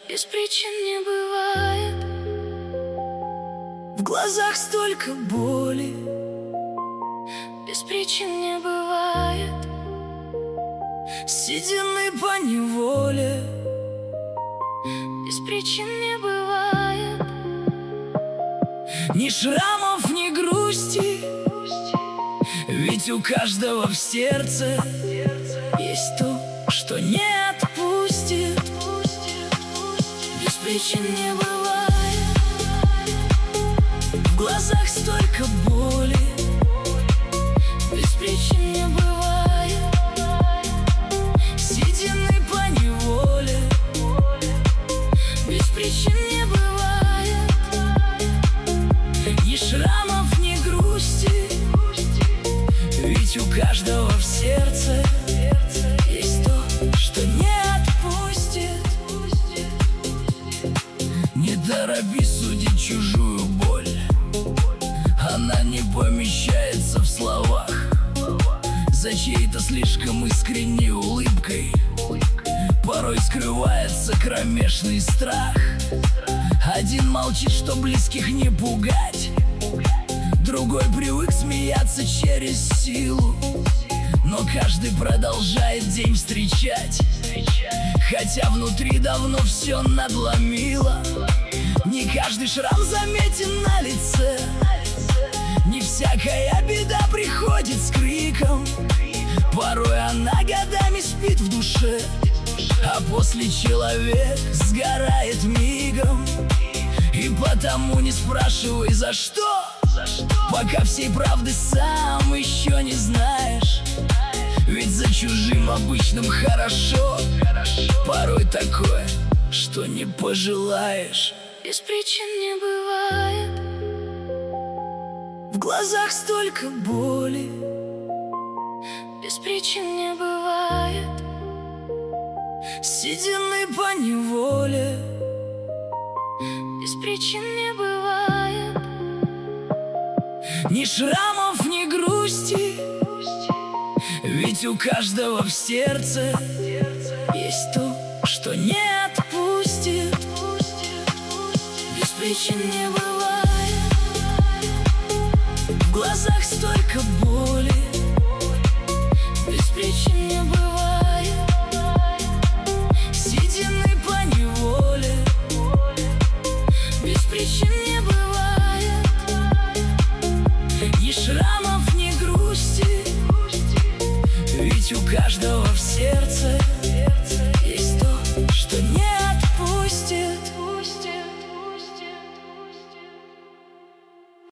Без причин не бывает. В глазах столько боли. Без причин не бывает. Седины по неволе. Без причин не бывает. Ни шрамов, ни грусти. Ведь у каждого в сердце есть то, что не отпустит. Без причин не бывает. В глазах столько боли. Без причин не бывает. Седины по неволе. Без причин не бывает. Ни шрамов, ни грусти. Ведь у каждого в сердце есть то, что не отпустит. Не торопись судить чужую боль. Она не помещается в словах. За чьей-то слишком искренней улыбкой порой скрывается кромешный страх. Один молчит, что близких не пугать. Другой привык смеяться через силу. Но каждый продолжает день встречать, хотя внутри давно все надломило. Не каждый шрам заметен на лице. Не всякая беда приходит с криком. Порой она годами спит в душе, а после человек сгорает мигом. И потому не спрашивай за что, пока всей правды сам еще не знаешь. Ведь за чужим обычным хорошо порой такое, что не пожелаешь. Без причин не бывает. В глазах столько боли. Без причин не бывает. Седины по неволе. Без причин не бывает. Ни шрамов, ни грусти. Ведь у каждого в сердце есть то, что не отпустит. Без причин не бывает. В глазах столько боли. Без причин не бывает.